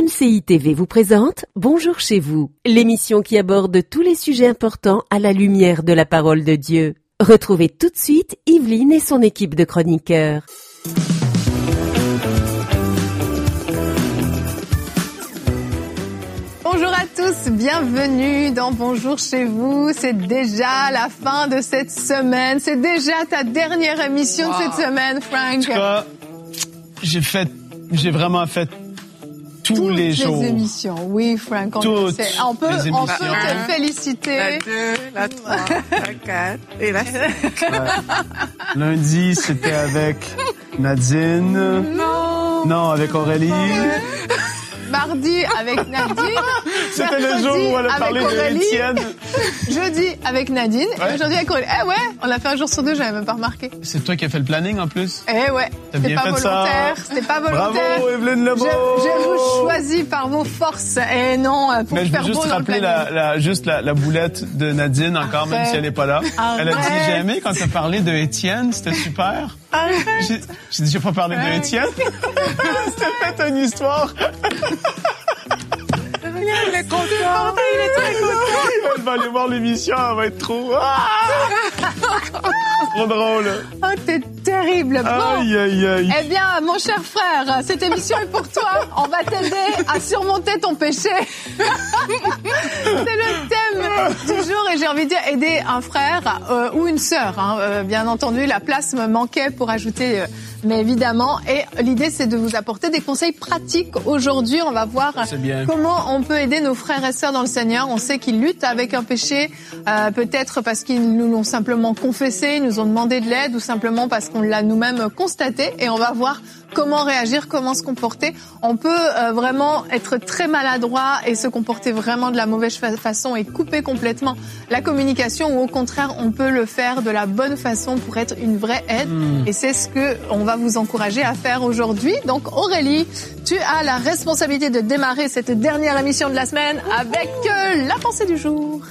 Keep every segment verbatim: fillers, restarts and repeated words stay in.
C I T V vous présente Bonjour chez vous, l'émission qui aborde tous les sujets importants à la lumière de la parole de Dieu. Retrouvez tout de suite Yveline et son équipe de chroniqueurs. Bonjour à tous, bienvenue dans Bonjour chez vous. C'est déjà la fin de cette semaine, c'est déjà ta dernière émission wow. de cette semaine, Frank. En tout cas, j'ai fait, j'ai vraiment fait tous Toutes les jours. les émissions, oui, Frank. On, Toutes sait. on peut, les on peut émissions. te féliciter. La deux, la trois, la quatre et la cinq. Ouais. Lundi, c'était avec Nadine. Non. Non, avec Aurélie. Mardi avec Nadine. C'était le jour où elle a parlé de Étienne. Jeudi avec Nadine. Ouais. Et aujourd'hui avec Aurélie. Eh ouais, on l'a fait un jour sur deux, j'avais même pas remarqué. C'est toi qui as fait le planning en plus? Eh ouais, T'as c'était bien pas fait volontaire. ça. C'était pas volontaire. Bravo, Evelyne Lebeau. Je, je vous choisis par vos forces et non pour Mais je faire veux juste beau dans le rappeler planning. la, la, juste la, la boulette de Nadine encore, Arrête. même si elle n'est pas là. Arrête. Elle a dit, j'ai aimé quand tu as parlé de Étienne, c'était super. J'ai, j'ai dit, j'ai pas parlé de Étienne. C'était fait une histoire. Il est content. Il est très content. Elle va aller voir l'émission, elle va être trop... Ah! Trop drôle. Oh, t'es terrible. Bon. Aïe, aïe, aïe. Eh bien, mon cher frère, cette émission est pour toi. On va t'aider à surmonter ton péché. C'est le thème du jour et j'ai envie de dire aider un frère euh, ou une sœur. Hein. Euh, bien entendu, la place me manquait pour ajouter... Euh, mais évidemment, et l'idée c'est de vous apporter des conseils pratiques. Aujourd'hui, on va voir comment on peut aider nos frères et sœurs dans le Seigneur. On sait qu'ils luttent avec un péché, euh, peut-être parce qu'ils nous l'ont simplement confessé, ils nous ont demandé de l'aide, ou simplement parce qu'on l'a nous-mêmes constaté. Et on va voir comment réagir, comment se comporter. On peut euh, vraiment être très maladroit et se comporter vraiment de la mauvaise fa- façon et couper complètement la communication, ou au contraire, on peut le faire de la bonne façon pour être une vraie aide. Mmh. Et c'est ce que on va vous encourager à faire aujourd'hui. Donc Aurélie, tu as la responsabilité de démarrer cette dernière émission de la semaine avec euh, la pensée du jour.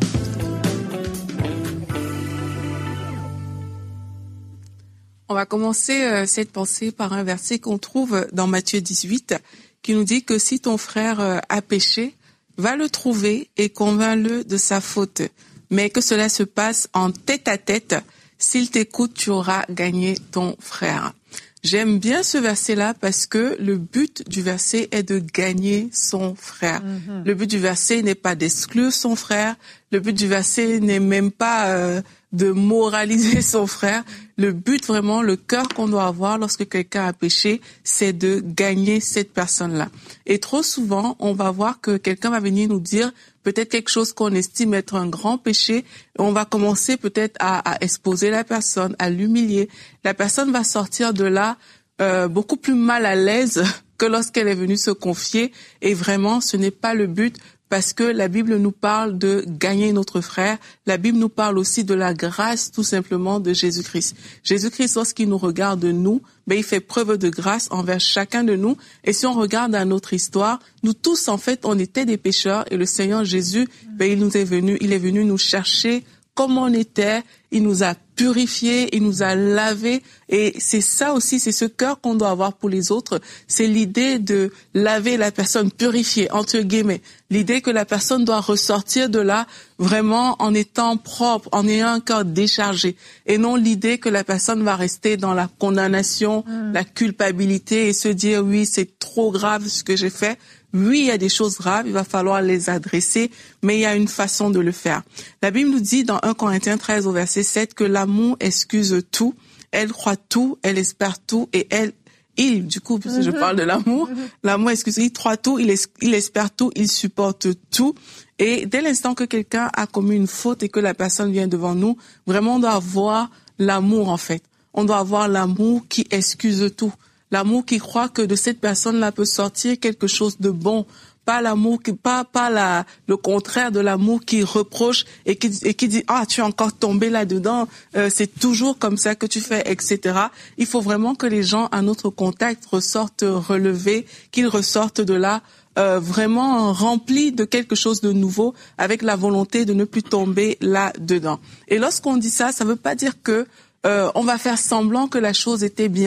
On va commencer euh, cette pensée par un verset qu'on trouve dans Matthieu dix-huit qui nous dit que si ton frère euh, a péché, va le trouver et convainc-le de sa faute. Mais que cela se passe en tête à tête. S'il t'écoute, tu auras gagné ton frère. J'aime bien ce verset-là parce que le but du verset est de gagner son frère. Mm-hmm. Le but du verset n'est pas d'exclure son frère. Le but du verset n'est même pas euh, de moraliser son frère. Le but vraiment, le cœur qu'on doit avoir lorsque quelqu'un a péché, c'est de gagner cette personne-là. Et trop souvent, on va voir que quelqu'un va venir nous dire peut-être quelque chose qu'on estime être un grand péché. On va commencer peut-être à, à exposer la personne, à l'humilier. La personne va sortir de là euh, beaucoup plus mal à l'aise que lorsqu'elle est venue se confier. Et vraiment, ce n'est pas le but. Parce que la Bible nous parle de gagner notre frère. La Bible nous parle aussi de la grâce, tout simplement, de Jésus-Christ. Jésus-Christ, lorsqu'il nous regarde, nous, ben, il fait preuve de grâce envers chacun de nous. Et si on regarde à notre histoire, nous tous, en fait, on était des pécheurs. Et le Seigneur Jésus, ben, il nous est venu, il est venu nous chercher comme on était. Il nous a purifiés, il nous a lavés. Et c'est ça aussi, c'est ce cœur qu'on doit avoir pour les autres. C'est l'idée de laver la personne, purifiée, entre guillemets. L'idée que la personne doit ressortir de là vraiment en étant propre, en ayant un cœur déchargé. Et non l'idée que la personne va rester dans la condamnation, mmh. la culpabilité et se dire oui, c'est trop grave ce que j'ai fait. Oui, il y a des choses graves, il va falloir les adresser, mais il y a une façon de le faire. La Bible nous dit dans un Corinthiens treize au verset sept que l'amour excuse tout, elle croit tout, elle espère tout et elle, il, du coup, parce que je parle de l'amour, l'amour excuse, il croit tout, il, es, il espère tout, il supporte tout. Et dès l'instant que quelqu'un a commis une faute et que la personne vient devant nous, vraiment on doit avoir l'amour en fait. On doit avoir l'amour qui excuse tout. L'amour qui croit que de cette personne-là peut sortir quelque chose de bon. Pas l'amour qui, pas, pas la, le contraire de l'amour qui reproche et qui, et qui dit, ah, tu es encore tombé là-dedans, euh, c'est toujours comme ça que tu fais, et cetera. Il faut vraiment que les gens à notre contact ressortent relevés, qu'ils ressortent de là, euh, vraiment remplis de quelque chose de nouveau, avec la volonté de ne plus tomber là-dedans. Et lorsqu'on dit ça, ça veut pas dire que, Euh, on va faire semblant que la chose était bien.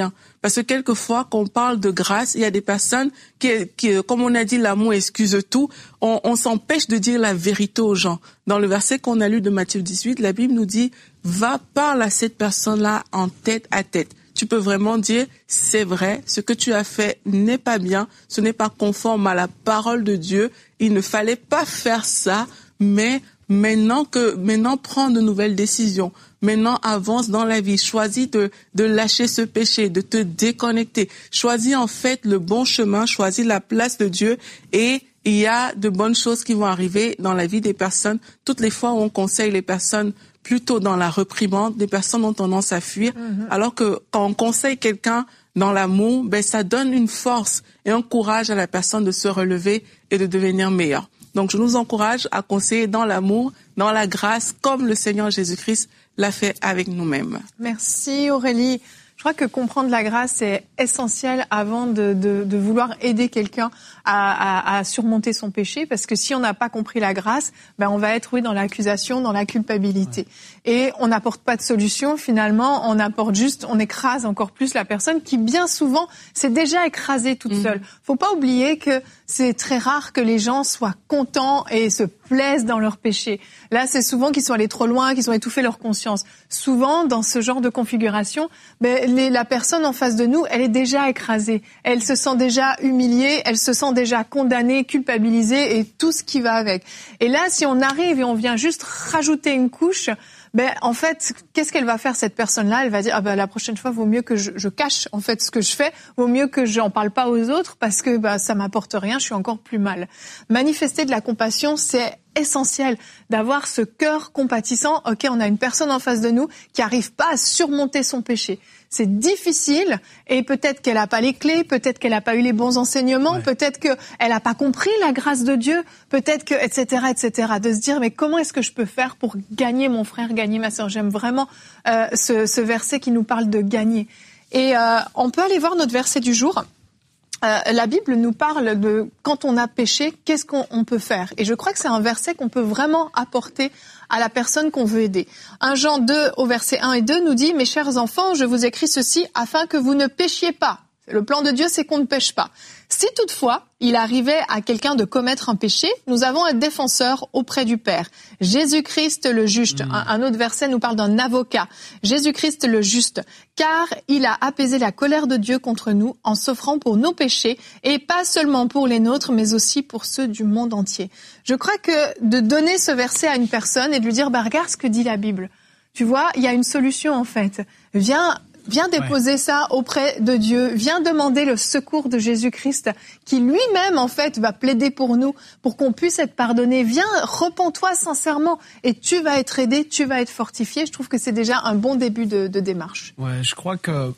Parce que quelquefois, quand on parle de grâce, il y a des personnes qui, qui comme on a dit, l'amour excuse tout, on, on s'empêche de dire la vérité aux gens. Dans le verset qu'on a lu de Matthieu dix-huit, la Bible nous dit, va parler à cette personne-là en tête à tête. Tu peux vraiment dire, c'est vrai, ce que tu as fait n'est pas bien, ce n'est pas conforme à la parole de Dieu, il ne fallait pas faire ça, mais maintenant que, maintenant prends de nouvelles décisions, maintenant avance dans la vie, choisis de, de lâcher ce péché, de te déconnecter, choisis en fait le bon chemin, choisis la place de Dieu et il y a de bonnes choses qui vont arriver dans la vie des personnes. Toutes les fois où on conseille les personnes plutôt dans la réprimande, les personnes ont tendance à fuir, mmh. alors que quand on conseille quelqu'un dans l'amour, ben ça donne une force et un courage à la personne de se relever et de devenir meilleure. Donc je nous encourage à conseiller dans l'amour, dans la grâce, comme le Seigneur Jésus-Christ l'a fait avec nous-mêmes. Merci Aurélie. Je crois que comprendre la grâce est essentiel avant de, de, de vouloir aider quelqu'un à, à, à surmonter son péché, parce que si on n'a pas compris la grâce, ben on va être oui dans l'accusation, dans la culpabilité. Et on n'apporte pas de solution, finalement, on apporte juste, on écrase encore plus la personne qui bien souvent s'est déjà écrasée toute mmh. seule. Faut pas oublier que c'est très rare que les gens soient contents et se plaisent dans leur péché. Là, c'est souvent qu'ils sont allés trop loin, qu'ils ont étouffé leur conscience. Souvent, dans ce genre de configuration, ben, les, la personne en face de nous, elle est déjà écrasée. Elle se sent déjà humiliée, elle se sent déjà condamnée, culpabilisée et tout ce qui va avec. Et là, si on arrive et on vient juste rajouter une couche, ben en fait, qu'est-ce qu'elle va faire cette personne-là ? Elle va dire ah ben la prochaine fois vaut mieux que je, je cache en fait ce que je fais, vaut mieux que j'en parle pas aux autres parce que ben ça m'apporte rien, je suis encore plus mal. Manifester de la compassion, c'est essentiel d'avoir ce cœur compatissant. OK, on a une personne en face de nous qui arrive pas à surmonter son péché. C'est difficile et peut-être qu'elle a pas les clés, peut-être qu'elle a pas eu les bons enseignements, ouais. peut-être qu'elle a pas compris la grâce de Dieu, peut-être que, et cetera, et cetera. De se dire, mais comment est-ce que je peux faire pour gagner mon frère, gagner ma sœur ? J'aime vraiment euh, ce, ce verset qui nous parle de gagner. Et euh, on peut aller voir notre verset du jour. Euh, la Bible nous parle de quand on a péché, qu'est-ce qu'on on peut faire ? Et je crois que c'est un verset qu'on peut vraiment apporter à la personne qu'on veut aider. un Jean deux au verset un et deux nous dit « Mes chers enfants, je vous écris ceci afin que vous ne péchiez pas. » Le plan de Dieu, c'est qu'on ne pêche pas. Si toutefois, il arrivait à quelqu'un de commettre un péché, nous avons un défenseur auprès du Père. Jésus-Christ le juste. Mmh. Un, un autre verset nous parle d'un avocat. Jésus-Christ le juste. Car il a apaisé la colère de Dieu contre nous en s'offrant pour nos péchés, et pas seulement pour les nôtres, mais aussi pour ceux du monde entier. Je crois que de donner ce verset à une personne et de lui dire, bah, regarde ce que dit la Bible. Tu vois, il y a une solution en fait. Viens... Viens déposer ouais. ça auprès de Dieu. Viens demander le secours de Jésus-Christ qui lui-même, en fait, va plaider pour nous, pour qu'on puisse être pardonné. Viens, repens-toi sincèrement et tu vas être aidé, tu vas être fortifié. Je trouve que c'est déjà un bon début de, de démarche. Ouais, je crois que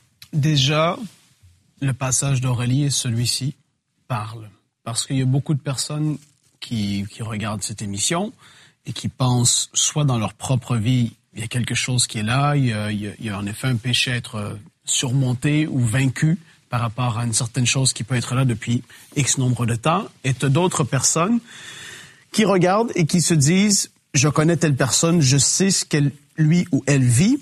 déjà, le passage d'Aurélie et celui-ci parlent. Parce qu'il y a beaucoup de personnes qui, qui regardent cette émission et qui pensent soit dans leur propre vie, il y a quelque chose qui est là, il y a, il y a, il y a en effet un péché à être surmonté ou vaincu par rapport à une certaine chose qui peut être là depuis X nombre de temps. Et tu as d'autres personnes qui regardent et qui se disent « Je connais telle personne, je sais ce qu'elle, lui ou elle vit,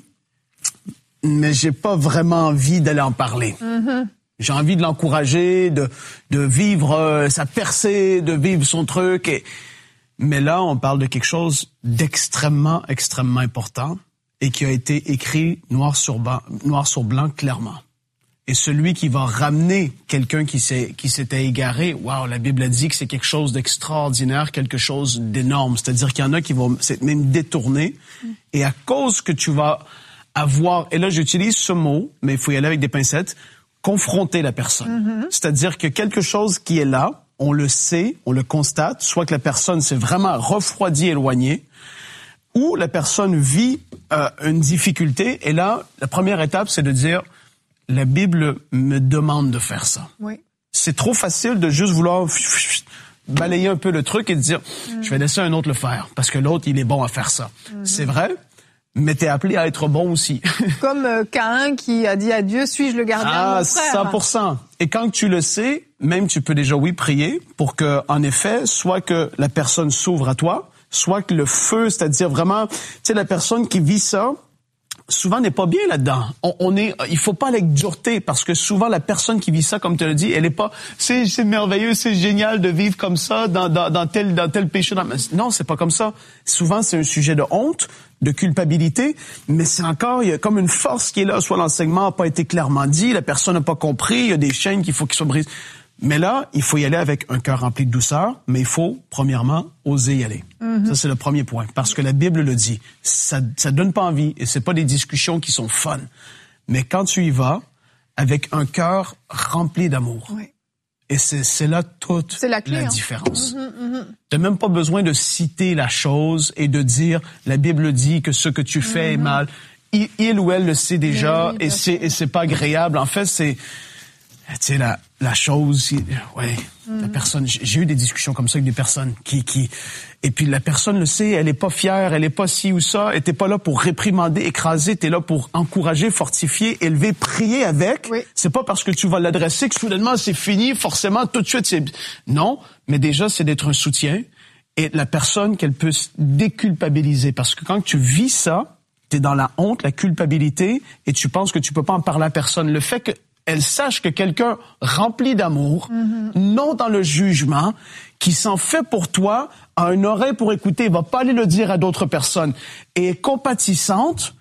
mais j'ai pas vraiment envie d'aller en parler. Mm-hmm. » J'ai envie de l'encourager, de, de vivre euh, sa percée, de vivre son truc et... Mais là, on parle de quelque chose d'extrêmement, extrêmement important et qui a été écrit noir sur blanc, noir sur blanc clairement. Et celui qui va ramener quelqu'un qui s'est, qui s'était égaré, waouh, la Bible a dit que c'est quelque chose d'extraordinaire, quelque chose d'énorme. C'est-à-dire qu'il y en a qui vont s'être même détournés. Mm. Et à cause que tu vas avoir, et là j'utilise ce mot, mais il faut y aller avec des pincettes, confronter la personne. Mm-hmm. C'est-à-dire que quelque chose qui est là, on le sait, on le constate, soit que la personne s'est vraiment refroidie, éloignée, ou la personne vit euh, une difficulté. Et là, la première étape, c'est de dire, la Bible me demande de faire ça. Oui. C'est trop facile de juste vouloir balayer un peu le truc et de dire, mm. je vais laisser un autre le faire, parce que l'autre, il est bon à faire ça. Mm-hmm. C'est vrai, mais t'es appelé à être bon aussi. Comme euh, Caïn qui a dit à Dieu, suis-je le gardien ah, de mon frère? cent pour cent. Et quand tu le sais, même tu peux déjà, oui, prier pour que, en effet, soit que la personne s'ouvre à toi, soit que le feu, c'est-à-dire vraiment, tu sais, la personne qui vit ça, souvent n'est pas bien là-dedans. On, on est, il faut pas avec dureté parce que souvent la personne qui vit ça, comme tu l'as dit, elle est pas, c'est, c'est merveilleux, c'est génial de vivre comme ça dans, dans, dans tel, dans tel péché. Dans... Non, c'est pas comme ça. Souvent, c'est un sujet de honte, de culpabilité, mais c'est encore, il y a comme une force qui est là. Soit l'enseignement n'a pas été clairement dit, la personne n'a pas compris, il y a des chaînes qu'il faut qu'ils soient brisées. Mais là, il faut y aller avec un cœur rempli de douceur, mais il faut, premièrement, oser y aller. Mm-hmm. Ça, c'est le premier point. Parce que la Bible le dit. Ça, ça donne pas envie et c'est pas des discussions qui sont fun. Mais quand tu y vas, avec un cœur rempli d'amour. Oui. Et c'est, c'est là toute c'est la, clé, la hein. différence. Mm-hmm, mm-hmm. T'as même pas besoin de citer la chose et de dire, la Bible dit que ce que tu fais mm-hmm. est mal. Il, il ou elle le sait déjà oui, oui, et c'est, et c'est pas agréable. En fait, c'est, tu sais, la, la chose, ouais, mm-hmm. la personne, j'ai eu des discussions comme ça avec des personnes qui, qui, et puis la personne le sait, elle est pas fière, elle est pas ci ou ça, et t'es pas là pour réprimander, écraser, t'es là pour encourager, fortifier, élever, prier avec. Oui. C'est pas parce que tu vas l'adresser que soudainement c'est fini, forcément tout de suite c'est, non, mais déjà c'est d'être un soutien et la personne qu'elle peut déculpabiliser parce que quand tu vis ça, t'es dans la honte, la culpabilité et tu penses que tu peux pas en parler à personne. Le fait que elle sache que quelqu'un rempli d'amour, mm-hmm. non dans le jugement, qui s'en fait pour toi, a une oreille pour écouter, il va pas aller le dire à d'autres personnes, et est compatissante,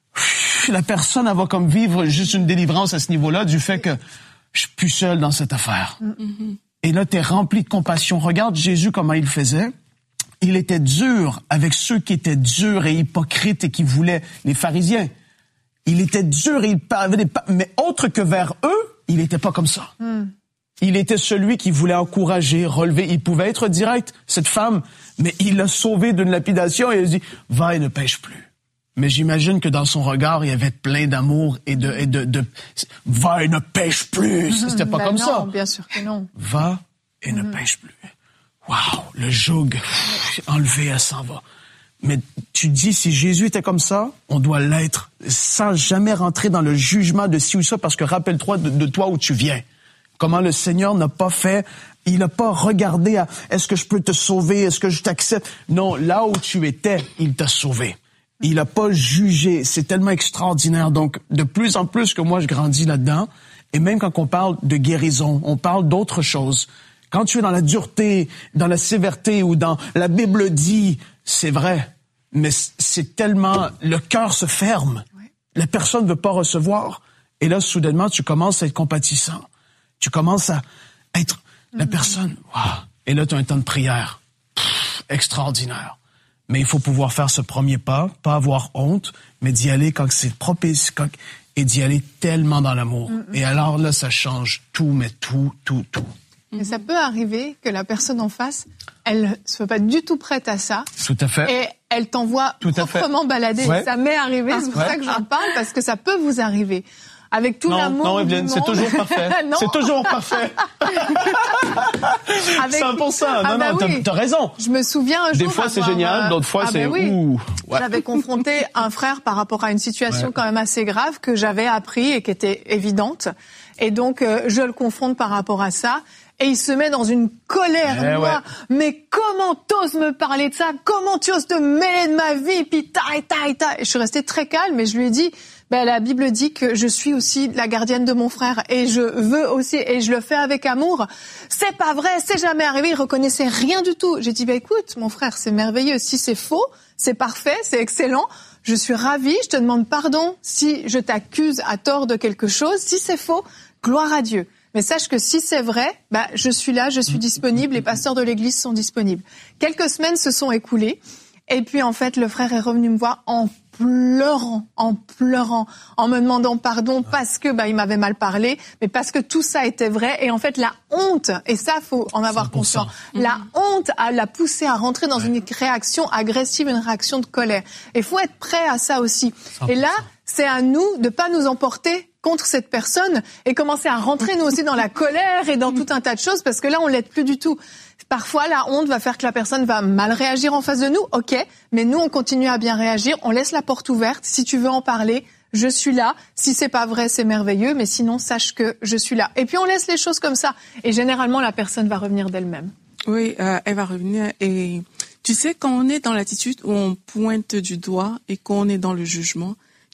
la personne, elle va comme vivre juste une délivrance à ce niveau-là du fait que je suis plus seul dans cette affaire. Mm-hmm. Et là, t'es rempli de compassion. Regarde Jésus, comment il faisait. Il était dur avec ceux qui étaient durs et hypocrites et qui voulaient, les pharisiens. Il était dur et il parlait des... Mais autre que vers eux, il n'était pas comme ça. Mm. Il était celui qui voulait encourager, relever. Il pouvait être direct, cette femme, mais il l'a sauvée d'une lapidation et il a dit « Va et ne pêche plus ». Mais j'imagine que dans son regard, il y avait plein d'amour et de... Et de, de « Va et ne pêche plus ». C'était pas ben comme non, ça. Bien sûr que non. « Va et mm. ne pêche plus ». Waouh, le joug, pff, enlevé, elle s'en va. Mais tu dis, si Jésus était comme ça, on doit l'être, sans jamais rentrer dans le jugement de ci ou ça, parce que rappelle-toi de, de toi où tu viens. Comment le Seigneur n'a pas fait, il n'a pas regardé à, est-ce que je peux te sauver, est-ce que je t'accepte? Non, là où tu étais, il t'a sauvé. Il n'a pas jugé, c'est tellement extraordinaire. Donc, de plus en plus que moi, je grandis là-dedans, et même quand on parle de guérison, on parle d'autres choses. Quand tu es dans la dureté, dans la sévérité ou dans la Bible dit, c'est vrai, mais c'est tellement, le cœur se ferme. Oui. La personne ne veut pas recevoir. Et là, soudainement, tu commences à être compatissant. Tu commences à être la mm-hmm. personne. Wow. Et là, tu as un temps de prière. Pff, extraordinaire. Mais il faut pouvoir faire ce premier pas, pas avoir honte, mais d'y aller quand c'est propice, quand, et d'y aller tellement dans l'amour. Mm-hmm. Et alors là, ça change tout, mais tout, tout, tout. Et ça peut arriver que la personne en face, elle ne soit pas du tout prête à ça. Tout à fait. Et elle t'envoie tout proprement balader. Ouais. Ça m'est arrivé, c'est pour ouais. ça que j'en parle, parce que ça peut vous arriver. Avec tout non, l'amour non, Evelyne, du c'est monde. toujours parfait. C'est toujours parfait. Avec... cent pour cent. Non, ah bah non, oui. t'as, t'as raison. Je me souviens un jour. Des fois, c'est génial, d'autres fois, ah c'est bah oui. ouh. Ouais. J'avais confronté un frère par rapport à une situation ouais. quand même assez grave que j'avais appris et qui était évidente. Et donc, euh, je le confronte par rapport à ça. Et il se met dans une colère eh noire. Ouais. Mais comment t'oses me parler de ça? Comment tu oses te mêler de ma vie? Puis taille, taille, taille. Et je suis restée très calme et je lui ai dit, ben, la Bible dit que je suis aussi la gardienne de mon frère et je veux aussi, et je le fais avec amour. C'est pas vrai, c'est jamais arrivé. Il reconnaissait rien du tout. J'ai dit, ben, écoute, mon frère, c'est merveilleux. Si c'est faux, c'est parfait, c'est excellent. Je suis ravie. Je te demande pardon si je t'accuse à tort de quelque chose. Si c'est faux, gloire à Dieu. Mais sache que si c'est vrai, bah, je suis là, je suis disponible, les pasteurs de l'église sont disponibles. Quelques semaines se sont écoulées, et puis en fait, le frère est revenu me voir en pleurant, en pleurant, en me demandant pardon parce que bah il m'avait mal parlé, mais parce que tout ça était vrai. Et en fait, la honte, et ça, faut en avoir conscience, la honte a l'a poussé à rentrer dans ouais. une réaction agressive, une réaction de colère. Et faut être prêt à ça aussi. cent pour cent. Et là, c'est à nous de pas nous emporter contre cette personne et commencer à rentrer nous aussi dans la colère et dans tout un tas de choses, parce que là, on l'aide plus du tout. Parfois, la honte va faire que la personne va mal réagir en face de nous, ok, mais nous, on continue à bien réagir, on laisse la porte ouverte. Si tu veux en parler, je suis là. Si c'est pas vrai, c'est merveilleux, mais sinon, sache que je suis là. Et puis, on laisse les choses comme ça. Et généralement, la personne va revenir d'elle-même. Oui, euh, elle va revenir. Et tu sais, quand on est dans l'attitude où on pointe du doigt et qu'on est dans le jugement,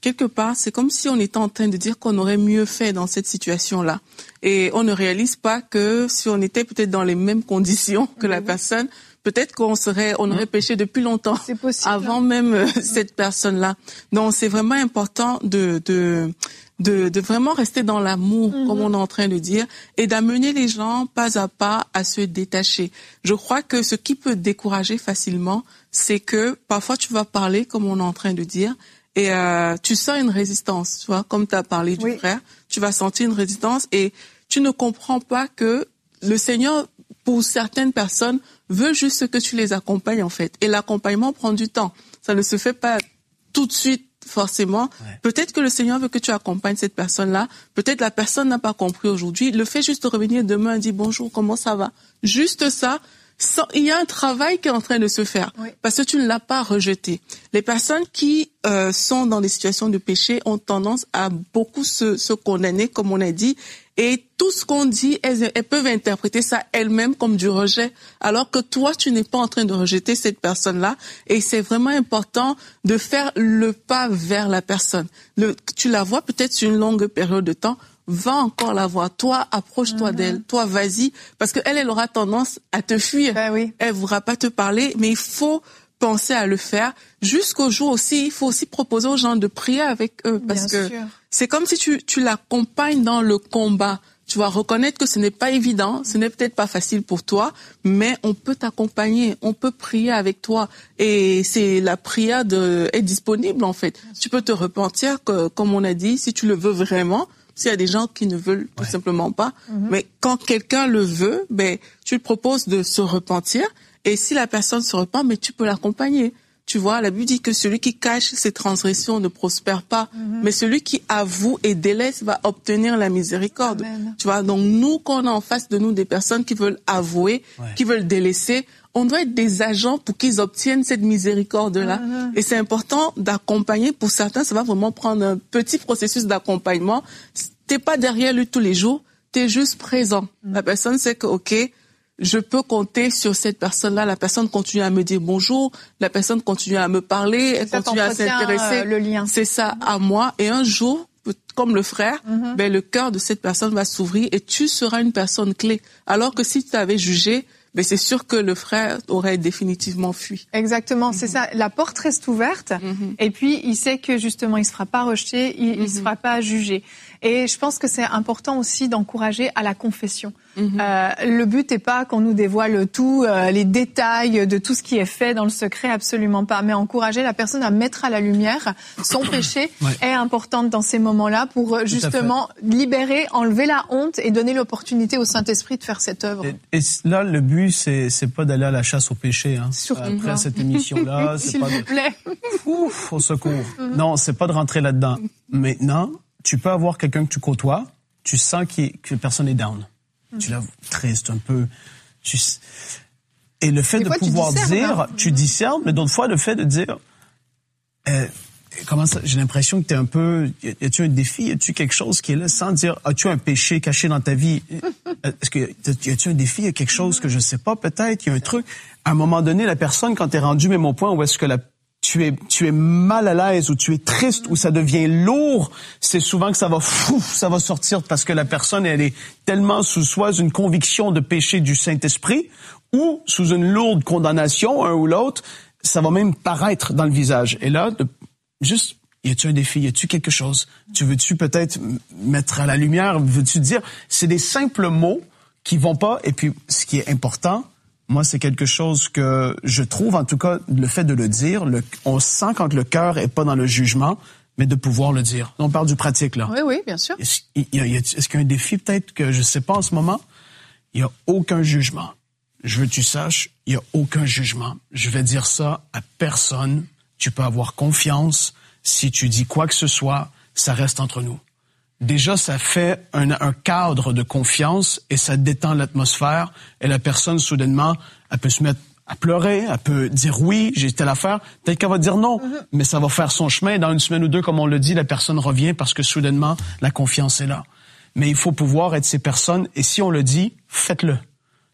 quelque part, c'est comme si on était en train de dire qu'on aurait mieux fait dans cette situation-là. Et on ne réalise pas que si on était peut-être dans les mêmes conditions que la personne, peut-être qu'on serait, on aurait péché depuis longtemps, c'est possible, avant même euh, cette personne-là. Donc, c'est vraiment important de, de, de, de vraiment rester dans l'amour, mm-hmm. comme on est en train de dire, et d'amener les gens pas à pas à se détacher. Je crois que ce qui peut décourager facilement, c'est que parfois tu vas parler, comme on est en train de dire, et euh, tu sens une résistance, tu vois, comme tu as parlé du oui. frère, tu vas sentir une résistance et tu ne comprends pas que le Seigneur, pour certaines personnes, veut juste que tu les accompagnes, en fait. Et l'accompagnement prend du temps. Ça ne se fait pas tout de suite, forcément. Ouais. Peut-être que le Seigneur veut que tu accompagnes cette personne-là. Peut-être la personne n'a pas compris aujourd'hui. Le fait juste de revenir demain et dire bonjour, comment ça va? Juste ça. Sans, il y a un travail qui est en train de se faire, oui. parce que tu ne l'as pas rejeté. Les personnes qui euh, sont dans des situations de péché ont tendance à beaucoup se, se condamner, comme on a dit, et tout ce qu'on dit, elles, elles peuvent interpréter ça elles-mêmes comme du rejet, alors que toi, tu n'es pas en train de rejeter cette personne-là, et c'est vraiment important de faire le pas vers la personne. Le, tu la vois peut-être sur une longue période de temps, va encore la voir. Toi, approche-toi mm-hmm. d'elle. Toi, vas-y. Parce que elle, elle aura tendance à te fuir. Ben oui. Elle ne voudra pas te parler, mais il faut penser à le faire. Jusqu'au jour aussi, il faut aussi proposer aux gens de prier avec eux. Parce Bien que sûr. c'est comme si tu, tu l'accompagnes dans le combat. Tu vas reconnaître que ce n'est pas évident, ce n'est peut-être pas facile pour toi, mais on peut t'accompagner, on peut prier avec toi. Et c'est la prière de, est disponible, en fait. Tu peux te repentir, que, comme on a dit, si tu le veux vraiment. S'il y a des gens qui ne veulent tout ouais. simplement pas. Mm-hmm. Mais quand quelqu'un le veut, ben, tu lui proposes de se repentir. Et si la personne se repent, mais tu peux l'accompagner. Tu vois, la Bible dit que celui qui cache ses transgressions ne prospère pas. Mm-hmm. Mais celui qui avoue et délaisse va obtenir la miséricorde. Amen. Tu vois, donc nous, quand on a en face de nous des personnes qui veulent avouer, ouais. qui veulent délaisser, on doit être des agents pour qu'ils obtiennent cette miséricorde-là. Mm-hmm. Et c'est important d'accompagner. Pour certains, ça va vraiment prendre un petit processus d'accompagnement. T'es pas derrière lui tous les jours, t'es juste présent. Mm-hmm. La personne sait que, OK, je peux compter sur cette personne-là. La personne continue à me dire bonjour, la personne continue à me parler, elle ça continue à s'intéresser. Euh, le lien. C'est ça, mm-hmm. à moi. Et un jour, comme le frère, mm-hmm. ben, le cœur de cette personne va s'ouvrir et tu seras une personne clé. Alors que si tu t'avais jugé, mais c'est sûr que le frère aurait définitivement fui. Exactement, mm-hmm. c'est ça. La porte reste ouverte mm-hmm. et puis il sait que justement il se fera pas rejeter, il, mm-hmm. il se fera pas juger. Et je pense que c'est important aussi d'encourager à la confession. Mm-hmm. Euh, le but n'est pas qu'on nous dévoile tout, euh, les détails de tout ce qui est fait dans le secret, absolument pas. Mais encourager la personne à mettre à la lumière son péché ouais. est importante dans ces moments-là pour justement libérer, enlever la honte et donner l'opportunité au Saint-Esprit de faire cette œuvre. Et, et là, le but, c'est c'est pas d'aller à la chasse au péché. Hein. Surtout Après pas. cette émission-là, c'est S'il pas vous de... plaît. Ouf, au secours. Mm-hmm. Non, c'est pas de rentrer là-dedans. Maintenant, tu peux avoir quelqu'un que tu côtoies, tu sens qu'il, que la personne est down. Mm-hmm. Tu la vois triste un peu. Tu... Et le fait Des de fois, pouvoir tu dire, hein? tu discernes, mais d'autres fois, le fait de dire, euh, comment ça, j'ai l'impression que t'es un peu, y a-tu un défi, y a-tu quelque chose qui est là sans dire, as-tu un péché caché dans ta vie? Est-ce que, y a-tu un défi, y a quelque chose que je sais pas, peut-être, y a un truc. À un moment donné, la personne, quand t'es rendu même au point où est-ce que la tu es tu es mal à l'aise ou tu es triste ou ça devient lourd, c'est souvent que ça va fou, ça va sortir parce que la personne elle est tellement sous soit une conviction de péché du Saint-Esprit ou sous une lourde condamnation un ou l'autre, ça va même paraître dans le visage. Et là de, juste y a-tu un défi, y a-tu quelque chose, tu veux-tu peut-être mettre à la lumière, veux-tu dire, c'est des simples mots qui vont pas et puis ce qui est important, moi, c'est quelque chose que je trouve, en tout cas, le fait de le dire, le, on sent quand le cœur est pas dans le jugement, mais de pouvoir le dire. On parle du pratique, là. Oui, oui, bien sûr. Est-ce, il y a, est-ce qu'il y a un défi, peut-être, que je sais pas en ce moment? Il y a aucun jugement. Je veux que tu saches, il y a aucun jugement. Je vais dire ça à personne. Tu peux avoir confiance. Si tu dis quoi que ce soit, ça reste entre nous. Déjà, ça fait un, un cadre de confiance et ça détend l'atmosphère. Et la personne, soudainement, elle peut se mettre à pleurer, elle peut dire oui, j'ai telle affaire. Peut-être qu'elle va dire non, mm-hmm. mais ça va faire son chemin. Dans une semaine ou deux, comme on le dit, la personne revient parce que soudainement, la confiance est là. Mais il faut pouvoir être ces personnes. Et si on le dit, faites-le.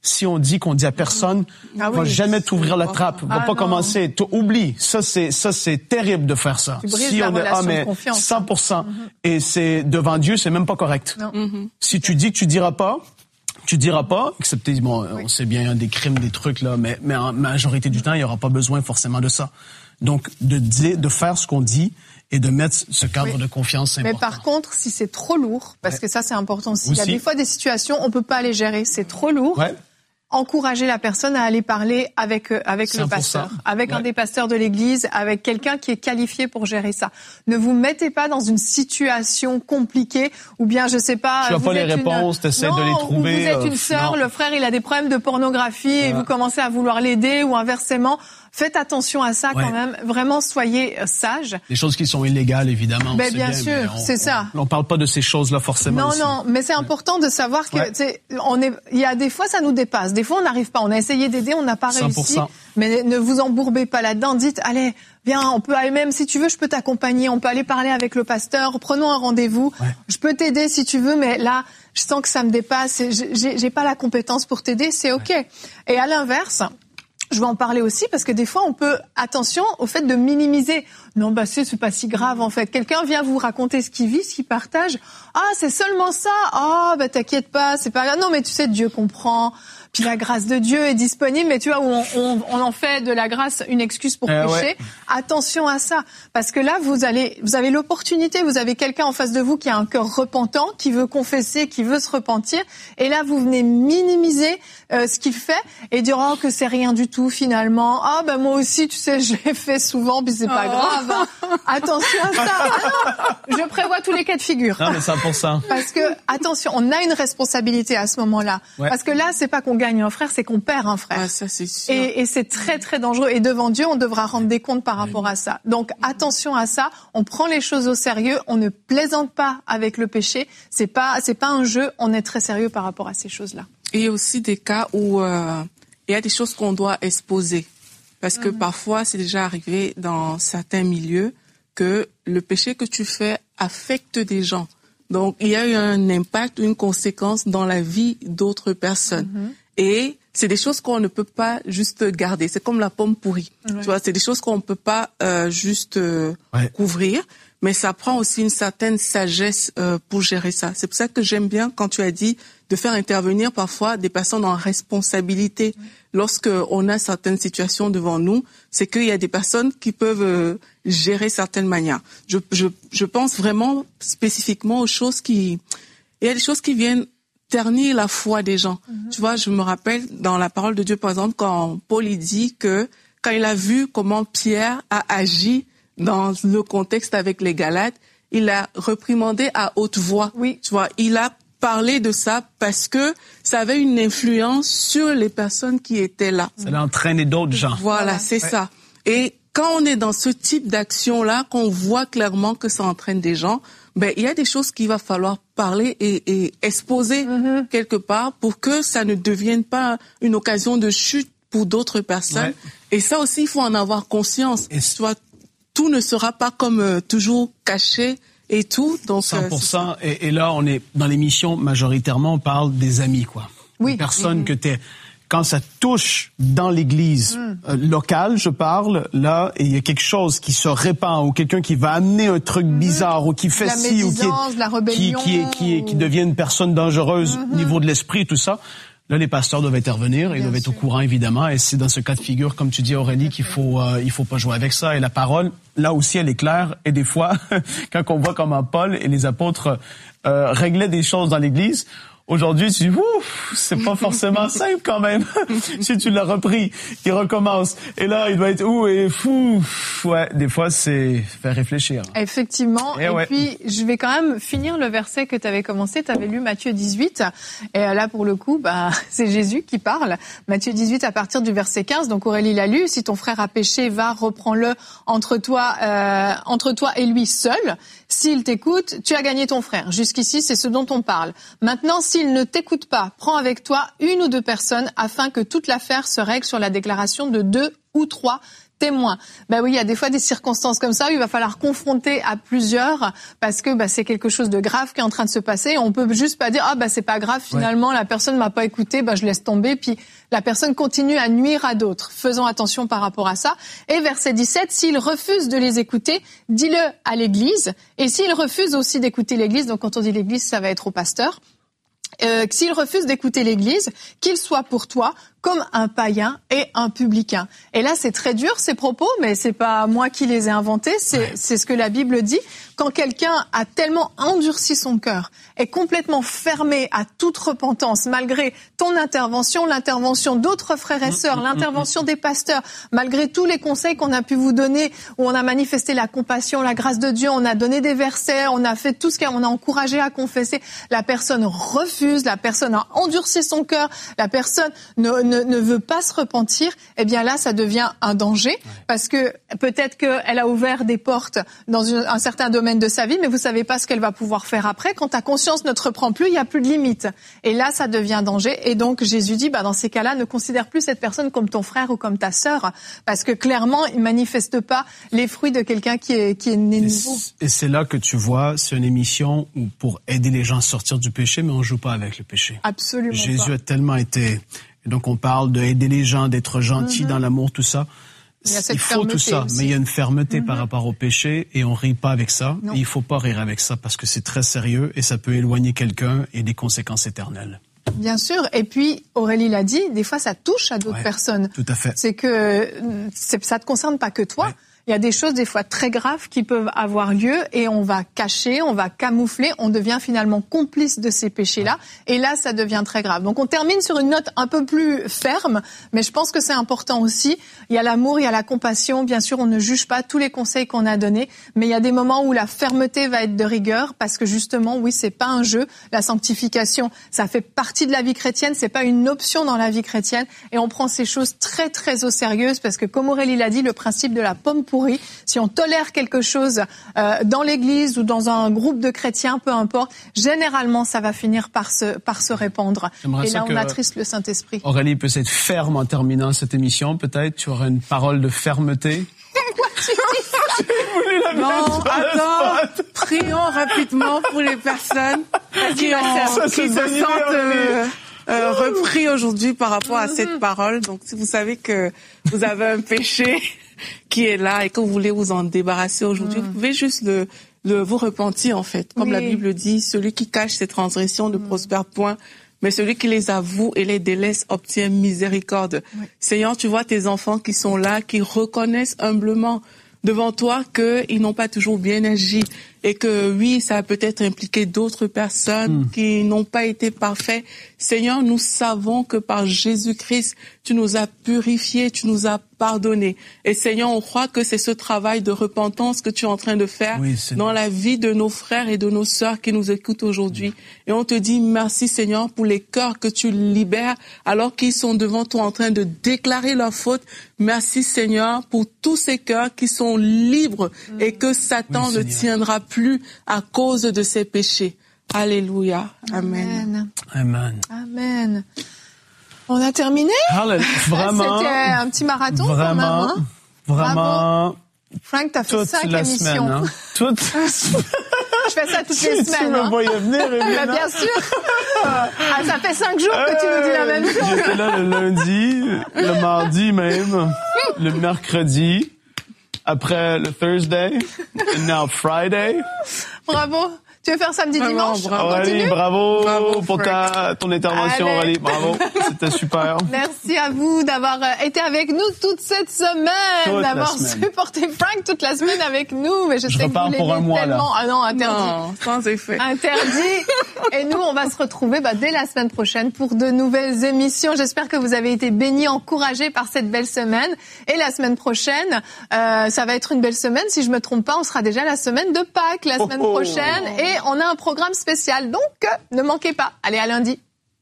Si on dit qu'on dit à personne, ah va oui, jamais t'ouvrir la trappe, va ah pas non. commencer. Tu oublies. Ça c'est ça c'est terrible de faire ça. Tu brises si la on est relation ah, mais de confiance. cent pour cent mm-hmm. et c'est devant Dieu, c'est même pas correct. Non. Mm-hmm. Si tu dis que tu diras pas, tu diras pas, excepté bon, oui. on sait bien il y a des crimes, des trucs là, mais mais en majorité du temps, il y aura pas besoin forcément de ça. Donc de dire, de faire ce qu'on dit. Et de mettre ce cadre oui. de confiance, c'est important. Mais par contre, si c'est trop lourd, parce ouais. que ça c'est important aussi, aussi, il y a des fois des situations, on peut pas les gérer, c'est trop lourd. Ouais. Encourager la personne à aller parler avec avec le pasteur, avec ouais. un des pasteurs de l'église, avec quelqu'un qui est qualifié pour gérer ça. Ne vous mettez pas dans une situation compliquée ou bien je sais pas. Tu n'as pas les réponses, tu essaies de les trouver. Vous êtes euh, une sœur, le frère il a des problèmes de pornographie ouais. et vous commencez à vouloir l'aider ou inversement. Faites attention à ça ouais. quand même. Vraiment, soyez sages. Les choses qui sont illégales, évidemment. Ben, bien bien, sûr, on, c'est ça. On, on parle pas de ces choses-là forcément. Non, ici. non, mais c'est important de savoir que, ouais. tu sais, on est, il y a des fois ça nous dépasse. Des fois on n'arrive pas. On a essayé d'aider, on n'a pas cent pour cent. réussi. Mais ne vous embourbez pas là-dedans. Dites, allez, viens, on peut aller même si tu veux, je peux t'accompagner. On peut aller parler avec le pasteur. Prenons un rendez-vous. Ouais. Je peux t'aider si tu veux, mais là, je sens que ça me dépasse. J'ai, j'ai pas la compétence pour t'aider. C'est ok. Ouais. Et à l'inverse. Je vais en parler aussi parce que des fois on peut attention au fait de minimiser. Non bah c'est c'est pas si grave en fait. Quelqu'un vient vous raconter ce qu'il vit, ce qu'il partage. Ah c'est seulement ça. Ah oh, bah t'inquiète pas, c'est pas grave. Non mais tu sais Dieu comprend. Puis la grâce de Dieu est disponible, mais tu vois, où on, on, on en fait de la grâce une excuse pour euh, pécher. Ouais. Attention à ça, parce que là, vous allez, vous avez l'opportunité, vous avez quelqu'un en face de vous qui a un cœur repentant, qui veut confesser, qui veut se repentir, et là, vous venez minimiser euh, ce qu'il fait et dire oh que c'est rien du tout finalement. Ah oh, ben moi aussi, tu sais, je l'ai fait souvent, puis c'est pas oh. grave. Attention à ça. Ah non, je prévois tous les cas de figure. Non mais cent pour cent. Parce que attention, on a une responsabilité à ce moment-là, ouais. parce que là, c'est pas qu'on gagne un frère, c'est qu'on perd un frère. Ah, ça, c'est sûr. Et, et c'est très, très dangereux. Et devant Dieu, on devra rendre des comptes par rapport à ça. Donc, attention à ça. On prend les choses au sérieux. On ne plaisante pas avec le péché. C'est pas, c'est pas un jeu. On est très sérieux par rapport à ces choses-là. Et il y a aussi des cas où euh, il y a des choses qu'on doit exposer. Parce que mm-hmm. parfois, c'est déjà arrivé dans certains milieux que le péché que tu fais affecte des gens. Donc, il y a eu un impact, une conséquence dans la vie d'autres personnes. Mm-hmm. Et c'est des choses qu'on ne peut pas juste garder. C'est comme la pomme pourrie. Ouais. Tu vois, c'est des choses qu'on ne peut pas euh, juste euh, ouais. couvrir. Mais ça prend aussi une certaine sagesse euh, pour gérer ça. C'est pour ça que j'aime bien quand tu as dit de faire intervenir parfois des personnes en responsabilité. Ouais. Lorsque on a certaines situations devant nous, c'est qu'il y a des personnes qui peuvent euh, gérer certaines manières. Je, je, je pense vraiment spécifiquement aux choses qui... Il y a des choses qui viennent ternir la foi des gens. Mm-hmm. Tu vois, je me rappelle dans la parole de Dieu, par exemple, quand Paul il dit que quand il a vu comment Pierre a agi dans le contexte avec les Galates, il a reprimandé à haute voix. Oui. Tu vois, il a parlé de ça parce que ça avait une influence sur les personnes qui étaient là. Ça l'a entraîné d'autres gens. Voilà, voilà. c'est ouais. ça. Et quand on est dans ce type d'action-là, qu'on voit clairement que ça entraîne des gens, ben il y a des choses qu'il va falloir parler et, et exposer mm-hmm. quelque part pour que ça ne devienne pas une occasion de chute pour d'autres personnes. Ouais. Et ça aussi, il faut en avoir conscience. Et tu vois, tout ne sera pas comme euh, toujours caché et tout. Donc cent pour cent. Euh, et, et là, on est dans l'émission majoritairement, on parle des amis, quoi. Oui. Une personne mm-hmm. que t'es. Quand ça touche dans l'église mm. euh, locale, je parle, là, et il y a quelque chose qui se répand, ou quelqu'un qui va amener un truc mm. bizarre, ou qui fait la ci, ou qui, est, la rébellion, qui, qui, est, qui, est, qui devient une personne dangereuse mm-hmm. au niveau de l'esprit, tout ça. Là, les pasteurs doivent intervenir, ils Bien doivent sûr. être au courant, évidemment, et c'est dans ce cas de figure, comme tu dis, Aurélie, qu'il faut, euh, il faut pas jouer avec ça. Et la parole, là aussi, elle est claire. Et des fois, quand on voit comment Paul et les apôtres euh, réglaient des choses dans l'église, aujourd'hui, tu dis, ouf, c'est pas forcément simple quand même. Si tu l'as repris, il recommence. Et là, il doit être ouh et fou. Ouais, des fois, c'est faire réfléchir. Effectivement. Et, et ouais. puis, je vais quand même finir le verset que tu avais commencé. Tu avais lu Matthieu dix-huit. Et là, pour le coup, bah, c'est Jésus qui parle. Matthieu dix-huit à partir du verset quinze. Donc, Aurélie l'a lu. Si ton frère a péché, va, reprends-le entre toi, euh, entre toi et lui seul. S'il t'écoute, tu as gagné ton frère. Jusqu'ici, c'est ce dont on parle. Maintenant, s'il ne t'écoute pas, prends avec toi une ou deux personnes afin que toute l'affaire se règle sur la déclaration de deux ou trois témoins. Ben oui, il y a des fois des circonstances comme ça où il va falloir confronter à plusieurs parce que bah, c'est quelque chose de grave qui est en train de se passer. On peut juste pas dire ah bah c'est pas grave finalement ouais. la personne m'a pas écouté, bah je laisse tomber puis la personne continue à nuire à d'autres. Faisons attention par rapport à ça. Et verset dix-sept, s'il refuse de les écouter, dis-le à l'église. Et s'il refuse aussi d'écouter l'église, donc quand on dit l'église, ça va être au pasteur. Euh, s'il refuse d'écouter l'église, qu'il soit pour toi comme un païen et un publicain. Et là, c'est très dur, ces propos, mais c'est pas moi qui les ai inventés, c'est, ouais. c'est ce que la Bible dit. Quand quelqu'un a tellement endurci son cœur, est complètement fermé à toute repentance, malgré ton intervention, l'intervention d'autres frères et sœurs, mmh, l'intervention mmh, des pasteurs, malgré tous les conseils qu'on a pu vous donner, où on a manifesté la compassion, la grâce de Dieu, on a donné des versets, on a fait tout ce qu'on a encouragé à confesser, la personne refuse, la personne a endurci son cœur, la personne ne, ne Ne, ne veut pas se repentir, eh bien là, ça devient un danger, ouais. parce que peut-être qu'elle a ouvert des portes dans une, un certain domaine de sa vie, mais vous savez pas ce qu'elle va pouvoir faire après. Quand ta conscience ne te reprend plus, il y a plus de limite. Et là, ça devient danger. Et donc, Jésus dit, bah, dans ces cas-là, ne considère plus cette personne comme ton frère ou comme ta sœur, parce que clairement, il manifeste pas les fruits de quelqu'un qui est, qui est né nouveau. Et c'est là que tu vois, c'est une émission où pour aider les gens à sortir du péché, mais on joue pas avec le péché. Absolument Jésus pas. a tellement été... Et donc, on parle d'aider les gens, d'être gentil, mm-hmm. dans l'amour, tout ça. Il, y a cette il faut tout ça, aussi. Mais il y a une fermeté mm-hmm. par rapport au péché et on rit pas avec ça. Et il faut pas rire avec ça parce que c'est très sérieux et ça peut éloigner quelqu'un et des conséquences éternelles. Bien sûr. Et puis, Aurélie l'a dit, des fois, ça touche à d'autres ouais, personnes. Tout à fait. C'est que c'est, ça te concerne pas que toi. Ouais. Il y a des choses des fois très graves qui peuvent avoir lieu et on va cacher, on va camoufler, on devient finalement complice de ces péchés-là et là ça devient très grave. Donc on termine sur une note un peu plus ferme, mais je pense que c'est important aussi. Il y a l'amour, il y a la compassion, bien sûr on ne juge pas tous les conseils qu'on a donnés, mais il y a des moments où la fermeté va être de rigueur parce que justement oui c'est pas un jeu, la sanctification ça fait partie de la vie chrétienne, c'est pas une option dans la vie chrétienne et on prend ces choses très très au sérieux parce que comme Aurélie l'a dit, le principe de la pomme pourri. Si on tolère quelque chose euh, dans l'église ou dans un groupe de chrétiens, peu importe, généralement, ça va finir par se, par se répandre. J'aimerais et là, on attriste le Saint-Esprit. Aurélie peut être ferme en terminant cette émission, peut-être. Tu auras une parole de fermeté. Pourquoi tu dis ça? Non, attends, prions rapidement pour les personnes qui, ont, ça, qui se sentent... Euh, Euh, repris aujourd'hui par rapport à cette parole. Donc, si vous savez que vous avez un péché qui est là et que vous voulez vous en débarrasser aujourd'hui, mm. vous pouvez juste le, le vous repentir en fait. Comme oui. la Bible dit, celui qui cache ses transgressions ne mm. prospère point, mais celui qui les avoue et les délaisse obtient miséricorde. Oui. Seigneur, tu vois tes enfants qui sont là, qui reconnaissent humblement devant toi qu'ils n'ont pas toujours bien agi et que oui, ça a peut-être impliqué d'autres personnes mm. qui n'ont pas été parfaits. Seigneur, nous savons que par Jésus-Christ, tu nous as purifiés, tu nous as pardonnés. Et Seigneur, on croit que c'est ce travail de repentance que tu es en train de faire oui, dans la vie de nos frères et de nos sœurs qui nous écoutent aujourd'hui. Mm. Et on te dit merci Seigneur pour les cœurs que tu libères alors qu'ils sont devant toi en train de déclarer leur faute. Merci Seigneur pour tous ces cœurs qui sont libres mm. et que Satan oui, ne tiendra plus à cause de ses péchés. Alléluia. Amen. Amen. Amen. On a terminé? Alléluia. Vraiment. C'était un petit marathon. Vraiment. Quand même, hein? Vraiment. Bravo. Frank, t'as fait toute cinq la émissions. Semaine, hein? Toute. Je fais ça toutes les tu, semaines. Tu me hein. voyais venir, bah, bien sûr. Ah, ça fait cinq jours que tu nous dis la même chose. J'étais là le lundi, le mardi même, le mercredi, après le Thursday, and now Friday. Bravo. Tu veux faire samedi, Vraiment, dimanche? Bravo, Aurélie, bravo, bravo pour ta, ton intervention, Allez. Aurélie. Bravo. C'était super. Merci à vous d'avoir été avec nous toute cette semaine, toute d'avoir semaine. supporté Frank toute la semaine avec nous. Mais je, je sais que vous l'aimez pour un mois, tellement. là. Ah non, interdit. Non, sans effet. Interdit. Et nous, on va se retrouver bah, dès la semaine prochaine pour de nouvelles émissions. J'espère que vous avez été bénis, encouragés par cette belle semaine. Et la semaine prochaine, euh, ça va être une belle semaine. Si je me trompe pas, on sera déjà la semaine de Pâques la semaine oh, oh. prochaine. Et on a un programme spécial. Donc, ne manquez pas. Allez, à lundi.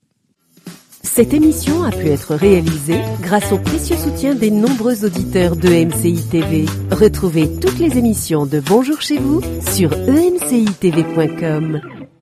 Cette émission a pu être réalisée grâce au précieux soutien des nombreux auditeurs de M C I T V. Retrouvez toutes les émissions de Bonjour chez vous sur e m c i t v point com.